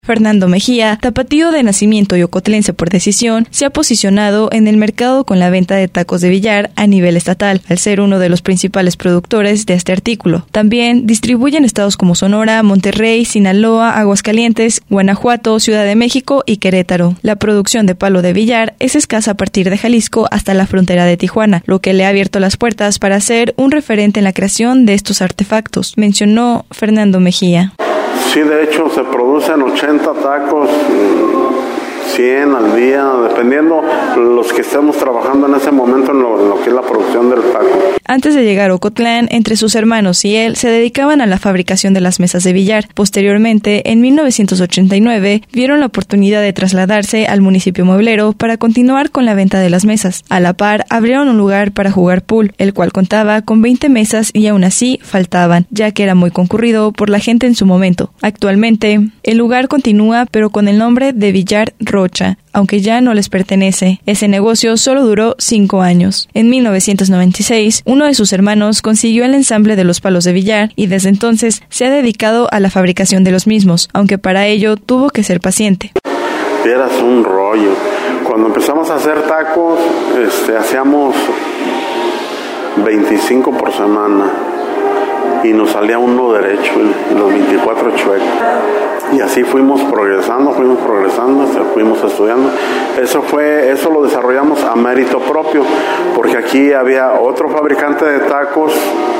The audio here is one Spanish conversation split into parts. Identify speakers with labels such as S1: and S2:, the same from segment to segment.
S1: Fernando Mejía, tapatío de nacimiento y ocotlense por decisión, se ha posicionado en el mercado con la venta de tacos de billar a nivel estatal, al ser uno de los principales productores de este artículo. También distribuye en estados como Sonora, Monterrey, Sinaloa, Aguascalientes, Guanajuato, Ciudad de México y Querétaro. La producción de palo de billar es escasa a partir de Jalisco hasta la frontera de Tijuana, lo que le ha abierto las puertas para ser un referente en la creación de estos artefactos, mencionó Fernando Mejía.
S2: Sí, de hecho se producen 80 tacos, 100 al día, dependiendo los que estemos trabajando en ese momento en lo que es la producción del taco.
S1: Antes de llegar a Ocotlán, entre sus hermanos y él se dedicaban a la fabricación de las mesas de billar. Posteriormente, en 1989, vieron la oportunidad de trasladarse al municipio mueblero para continuar con la venta de las mesas. A la par, abrieron un lugar para jugar pool, el cual contaba con 20 mesas y aún así faltaban, ya que era muy concurrido por la gente en su momento. Actualmente, el lugar continúa, pero con el nombre de Billar Rocha, aunque ya no les pertenece. Ese negocio solo duró 5 años. En 1996, uno de sus hermanos consiguió el ensamble de los palos de billar y desde entonces se ha dedicado a la fabricación de los mismos, aunque para ello tuvo que ser paciente.
S2: Eras un rollo. Cuando empezamos a hacer tacos, hacíamos 25 por semana y nos salía uno derecho y los 24 chuecos. Y así fuimos progresando, fuimos estudiando. Eso lo desarrollamos a mérito propio, porque aquí había otro fabricante de tacos,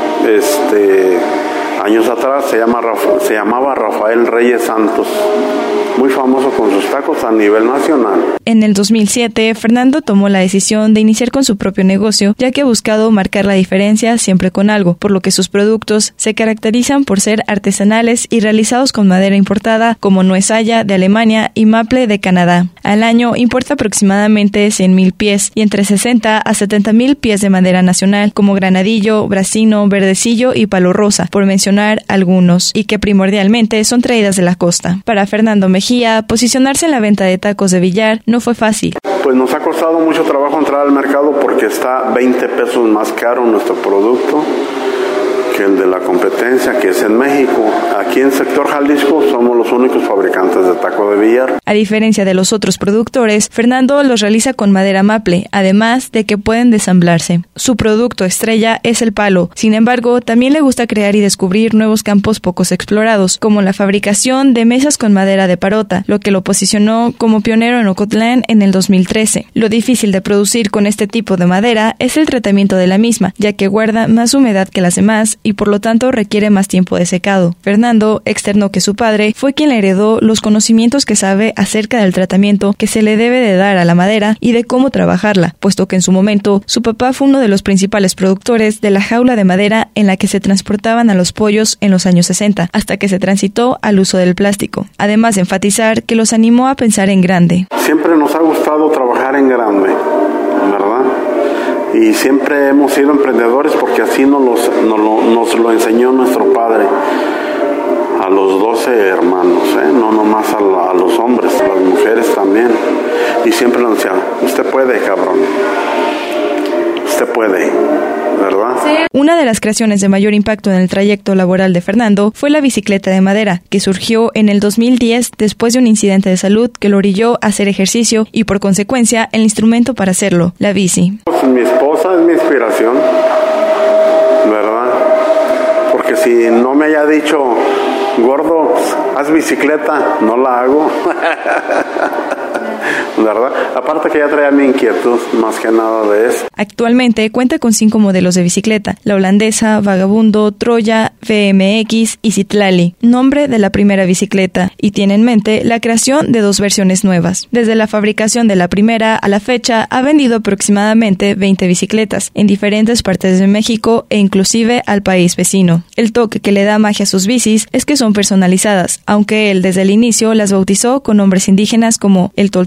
S2: años atrás, se llamaba Rafael Reyes Santos, muy famoso con sus tacos a nivel nacional.
S1: En el 2007, Fernando tomó la decisión de iniciar con su propio negocio, ya que ha buscado marcar la diferencia siempre con algo, por lo que sus productos se caracterizan por ser artesanales y realizados con madera importada como nuez haya de Alemania y maple de Canadá. Al año importa aproximadamente 100,000 pies y entre 60 a 70,000 pies de madera nacional, como granadillo, brasino, verdecillo y palo rosa, por mencionar algunos, y que primordialmente son traídas de la costa. Para Fernando Mejía, posicionarse en la venta de tacos de billar no fue fácil.
S2: Pues nos ha costado mucho trabajo entrar al mercado porque está 20 pesos más caro nuestro producto que el de la competencia, que es en México. Aquí en sector Jalisco somos los únicos fabricantes de taco de billar.
S1: A diferencia de los otros productores, Fernando los realiza con madera maple, además de que pueden desamblarse. Su producto estrella es el palo. Sin embargo, también le gusta crear y descubrir nuevos campos pocos explorados, como la fabricación de mesas con madera de parota, lo que lo posicionó como pionero en Ocotlán en el 2013. Lo difícil de producir con este tipo de madera es el tratamiento de la misma, ya que guarda más humedad que las demás y por lo tanto requiere más tiempo de secado. Fernando externó que su padre fue quien le heredó los conocimientos que sabe acerca del tratamiento que se le debe de dar a la madera y de cómo trabajarla, puesto que en su momento su papá fue uno de los principales productores de la jaula de madera en la que se transportaban a los pollos en los años 60, hasta que se transitó al uso del plástico. Además de enfatizar que los animó a pensar en grande.
S2: Siempre nos ha gustado trabajar en grande, ¿verdad? Y siempre hemos sido emprendedores porque así nos lo enseñó nuestro padre a los 12 hermanos, no nomás a los hombres, a las mujeres también. Y siempre nos decía, usted puede, cabrón, usted puede, ¿verdad? Sí.
S1: Una de las creaciones de mayor impacto en el trayecto laboral de Fernando fue la bicicleta de madera, que surgió en el 2010 después de un incidente de salud que lo orilló a hacer ejercicio y por consecuencia el instrumento para hacerlo, la bici.
S2: Pues mi esposa es mi inspiración, ¿verdad? Porque si no me haya dicho, gordo, haz bicicleta, no la hago. ¿Verdad? Aparte que ya traía mi inquietud, más que nada de eso.
S1: Actualmente cuenta con 5 modelos de bicicleta: la holandesa, Vagabundo, Troya, VMX y Citlali, nombre de la primera bicicleta, y tiene en mente la creación de 2 versiones nuevas. Desde la fabricación de la primera a la fecha, ha vendido aproximadamente 20 bicicletas en diferentes partes de México e inclusive al país vecino. El toque que le da magia a sus bicis es que son personalizadas, aunque él desde el inicio las bautizó con nombres indígenas como el Tolteca,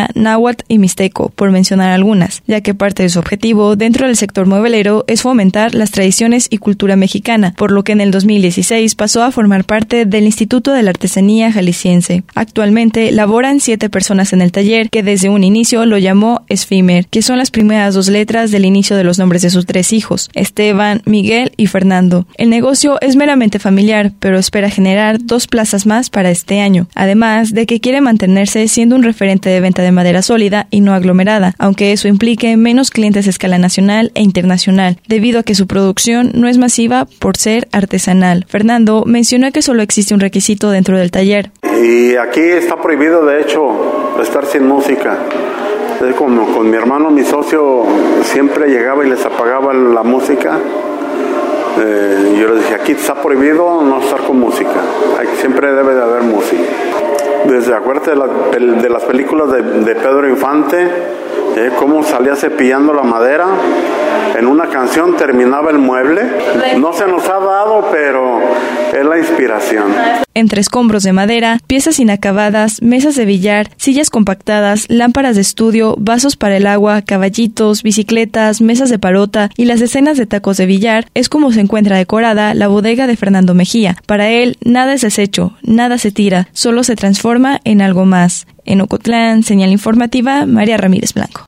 S1: maya, náhuatl y mixteco, por mencionar algunas, ya que parte de su objetivo dentro del sector mueblero es fomentar las tradiciones y cultura mexicana, por lo que en el 2016 pasó a formar parte del Instituto de la Artesanía Jalisciense. Actualmente laboran 7 personas en el taller, que desde un inicio lo llamó Esfimer, que son las primeras 2 letras del inicio de los nombres de sus 3 hijos, Esteban, Miguel y Fernando. El negocio es meramente familiar, pero espera generar 2 plazas más para este año, además de que quiere mantenerse siendo un referente de venta de madera sólida y no aglomerada, aunque eso implique menos clientes a escala nacional e internacional, debido a que su producción no es masiva por ser artesanal. Fernando mencionó que solo existe un requisito dentro del taller.
S2: Y aquí está prohibido, de hecho, estar sin música. Como con mi hermano, mi socio, siempre llegaba y les apagaba la música. Yo les dije, aquí está prohibido no estar con música. Siempre debe de haber música. Desde, acuérdate de las películas de Pedro Infante, cómo salía cepillando la madera. En una canción terminaba el mueble. No se nos ha dado, pero es la inspiración.
S1: Entre escombros de madera, piezas inacabadas, mesas de billar, sillas compactadas, lámparas de estudio, vasos para el agua, caballitos, bicicletas, mesas de parota y las decenas de tacos de billar, es como se encuentra decorada la bodega de Fernando Mejía. Para él, nada es desecho, nada se tira, solo se transforma en algo más. En Ocotlán, señal informativa, María Ramírez Blanco.